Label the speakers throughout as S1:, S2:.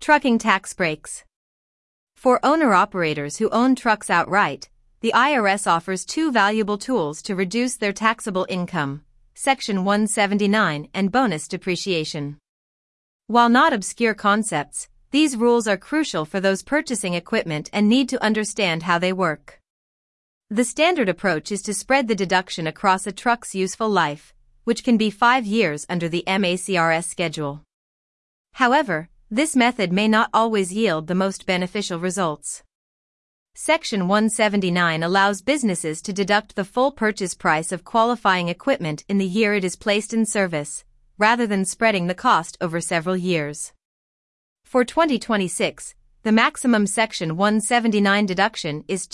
S1: Trucking tax breaks. For owner-operators who own trucks outright, the IRS offers two valuable tools to reduce their taxable income: Section 179 and bonus depreciation. While not obscure concepts, these rules are crucial for those purchasing equipment and need to understand how they work. The standard approach is to spread the deduction across a truck's useful life, which can be 5 years under the MACRS schedule. However, this method may not always yield the most beneficial results. Section 179 allows businesses to deduct the full purchase price of qualifying equipment in the year it is placed in service, rather than spreading the cost over several years. For 2026, the maximum Section 179 deduction is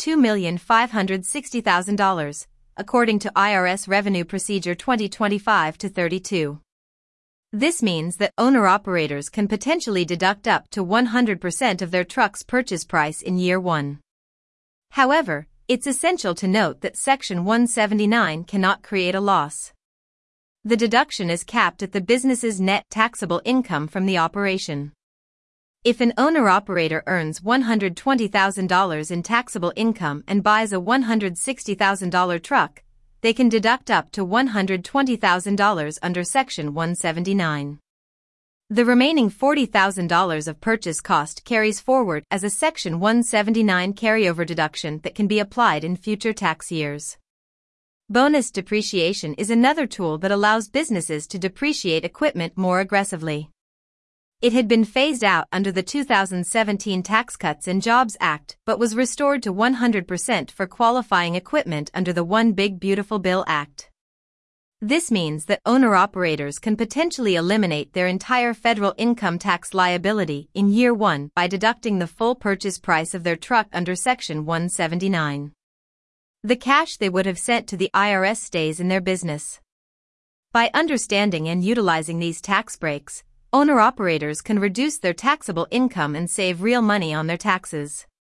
S1: $2,560,000, according to IRS Revenue Procedure 2025-32. This means that owner-operators can potentially deduct up to 100% of their truck's purchase price in year 1. However, it's essential to note that Section 179 cannot create a loss. The deduction is capped at the business's net taxable income from the operation. If an owner-operator earns $120,000 in taxable income and buys a $160,000 truck, they can deduct up to $120,000 under Section 179. The remaining $40,000 of purchase cost carries forward as a Section 179 carryover deduction that can be applied in future tax years. Bonus depreciation is another tool that allows businesses to depreciate equipment more aggressively. It had been phased out under the 2017 Tax Cuts and Jobs Act but was restored to 100% for qualifying equipment under the One Big Beautiful Bill Act. This means that owner-operators can potentially eliminate their entire federal income tax liability in year 1 by deducting the full purchase price of their truck under Section 179. The cash they would have sent to the IRS stays in their business. By understanding and utilizing these tax breaks, owner-operators can reduce their taxable income and save real money on their taxes.